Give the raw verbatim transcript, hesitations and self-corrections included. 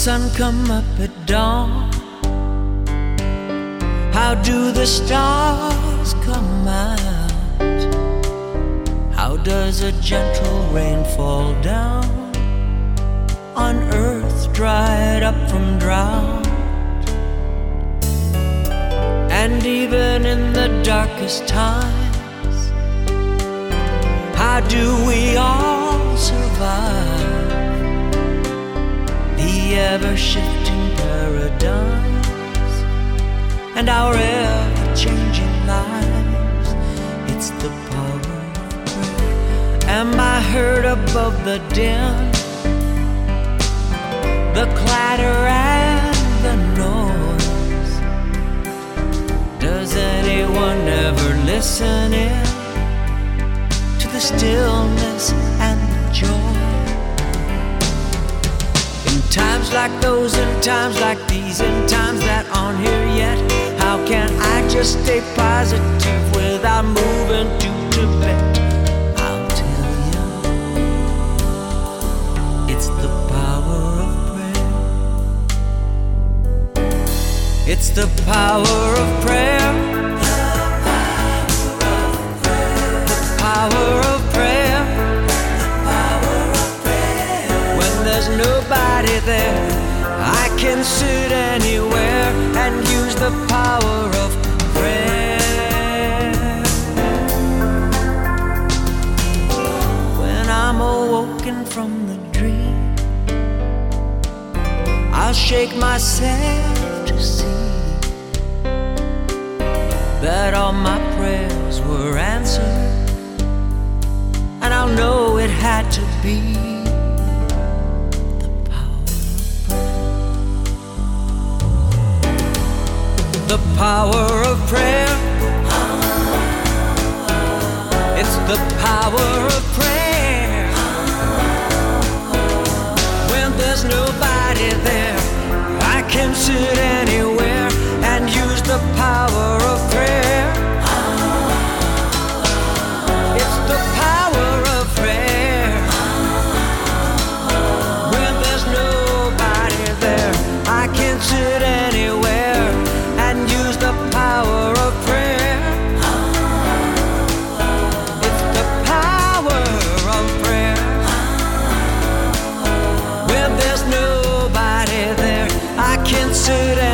sun come up at dawn? How do the stars come out? How does a gentle rain fall down on earth dried up from drought? And even in the darkest times, how do we all survive the ever-shifting paradigms and our ever-changing lives? It's the power of prayer. Am I heard above the din, the clatter and the noise? Does anyone ever listen in to the stillness and the joy? In times like those, in times like these, in times that aren't here yet, how can I just stay positive without moving to Tibet? I'll tell you, it's the power of prayer. It's the power of prayer. The power of prayer. When there's nobody there, I can sit anywhere and use the power of prayer. When I'm awoken from the dream, I'll shake myself to see that all my prayers were answered, and I'll know it had to be the power of prayer. The power of prayer. It's the power of prayer. When there's nobody there, I can sit anywhere and use the power of prayer. It's the power of prayer. When there's nobody there, I can sit anywhere and use the power of prayer. It's the power of prayer. When there's nobody there, I can sit anywhere